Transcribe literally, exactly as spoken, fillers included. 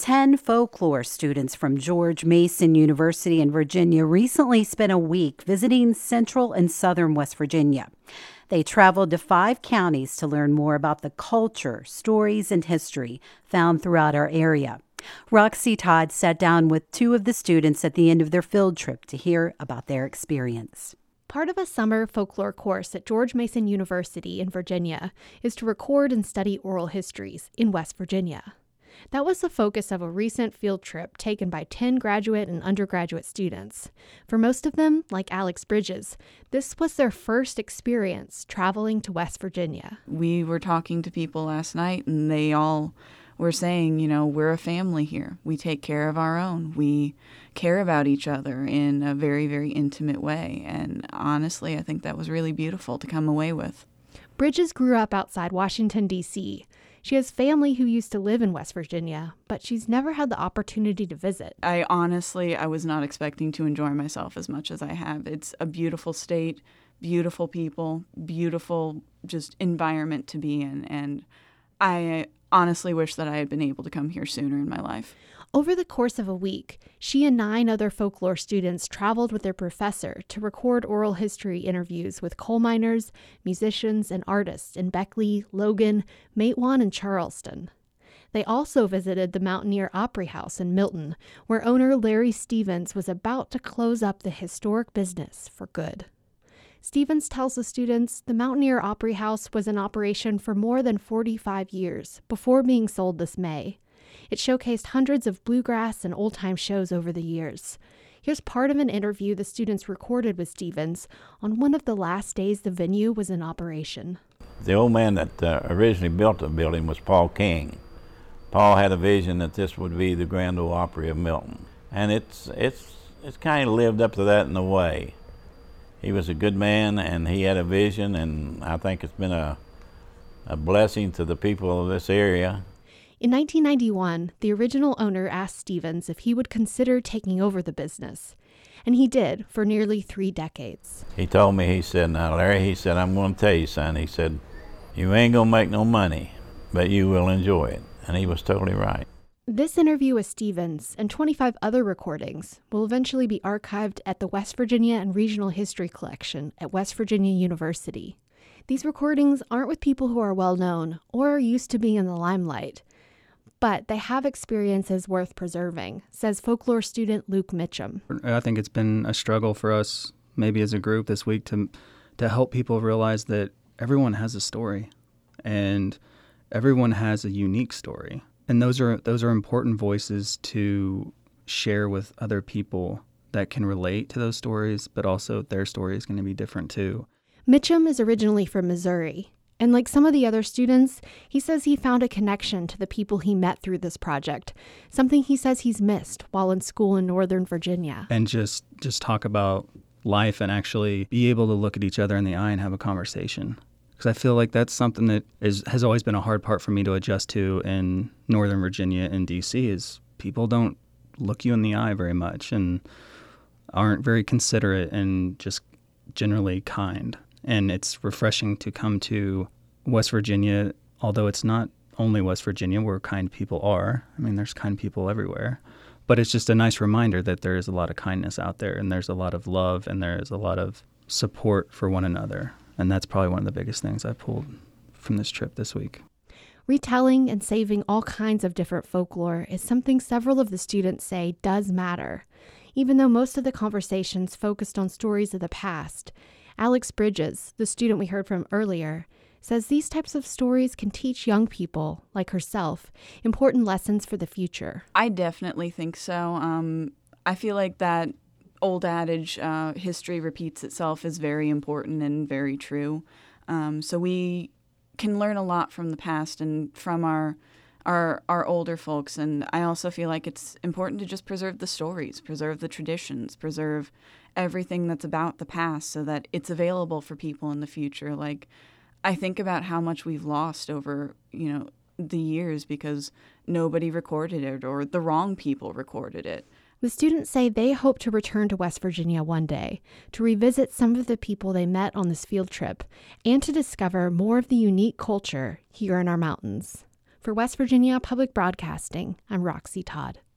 Ten folklore students from George Mason University in Virginia recently spent a week visiting central and southern West Virginia. They traveled to five counties to learn more about the culture, stories, and history found throughout our area. Roxy Todd sat down with two of the students at the end of their field trip to hear about their experience. Part of a summer folklore course at George Mason University in Virginia is to record and study oral histories in West Virginia. That was the focus of a recent field trip taken by ten graduate and undergraduate students. For most of them, like Alex Bridges, this was their first experience traveling to West Virginia. We were talking to people last night, and they all were saying, you know, we're a family here. We take care of our own. We care about each other in a very, very intimate way. And honestly, I think that was really beautiful to come away with. Bridges grew up outside Washington, D C She has family who used to live in West Virginia, but she's never had the opportunity to visit. I honestly, I was not expecting to enjoy myself as much as I have. It's a beautiful state, beautiful people, beautiful just environment to be in. And I honestly wish that I had been able to come here sooner in my life. Over the course of a week, she and nine other folklore students traveled with their professor to record oral history interviews with coal miners, musicians, and artists in Beckley, Logan, Matewan, and Charleston. They also visited the Mountaineer Opry House in Milton, where owner Larry Stevens was about to close up the historic business for good. Stevens tells the students the Mountaineer Opry House was in operation for more than forty-five years before being sold this May. It showcased hundreds of bluegrass and old-time shows over the years. Here's part of an interview the students recorded with Stevens on one of the last days the venue was in operation. The old man that uh, originally built the building was Paul King. Paul had a vision that this would be the Grand Ole Opry of Milton. And it's, it's, it's kind of lived up to that in a way. He was a good man, and he had a vision, and I think it's been a, a blessing to the people of this area. In nineteen ninety-one, the original owner asked Stevens if he would consider taking over the business, and he did for nearly three decades. He told me, he said, now Larry, he said, I'm going to tell you, son, he said, you ain't going to make no money, but you will enjoy it. And he was totally right. This interview with Stevens and twenty-five other recordings will eventually be archived at the West Virginia and Regional History Collection at West Virginia University. These recordings aren't with people who are well known or are used to being in the limelight, but they have experiences worth preserving, says folklore student Luke Mitchum. I think it's been a struggle for us, maybe as a group this week, to to help people realize that everyone has a story, and everyone has a unique story. And those are those are important voices to share with other people that can relate to those stories, but also their story is going to be different too. Mitchum is originally from Missouri. And like some of the other students, he says he found a connection to the people he met through this project, something he says he's missed while in school in Northern Virginia. And just, just talk about life and actually be able to look at each other in the eye and have a conversation. Because I feel like that's something that is, has always been a hard part for me to adjust to in Northern Virginia and D C is people don't look you in the eye very much and aren't very considerate and just generally kind. And it's refreshing to come to West Virginia, although it's not only West Virginia where kind people are. I mean, there's kind people everywhere. But it's just a nice reminder that there is a lot of kindness out there, and there's a lot of love, and there is a lot of support for one another. And that's probably one of the biggest things I pulled from this trip this week. Retelling and saving all kinds of different folklore is something several of the students say does matter. Even though most of the conversations focused on stories of the past, Alex Bridges, the student we heard from earlier, says these types of stories can teach young people, like herself, important lessons for the future. I definitely think so. Um, I feel like that old adage, uh, history repeats itself, is very important and very true. Um, so we can learn a lot from the past and from our our our older folks. And I also feel like it's important to just preserve the stories, preserve the traditions, preserve everything that's about the past so that it's available for people in the future. Like, I think about how much we've lost over, you know, the years because nobody recorded it or the wrong people recorded it. The students say they hope to return to West Virginia one day, to revisit some of the people they met on this field trip, and to discover more of the unique culture here in our mountains. For West Virginia Public Broadcasting, I'm Roxy Todd.